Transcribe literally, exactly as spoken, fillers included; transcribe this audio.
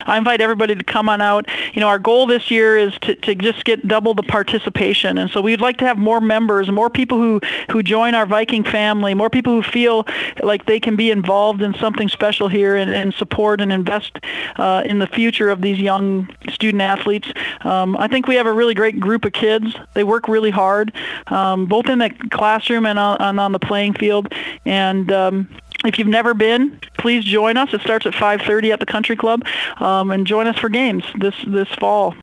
I invite everybody to come on out. You know, our goal this year is to, to just get double the participation, and so we'd like to have more members, more people who, who join our Viking family, more people who feel like they can be involved in something special here and, and support and invest uh, in the future of these young student athletes. Um, I think we have a really great group of kids. They work really hard, um, both in the classroom and on, and on the playing field. And um, if you've never been, please join us. It starts at five thirty at the Country Club, um, and join us for games this this fall.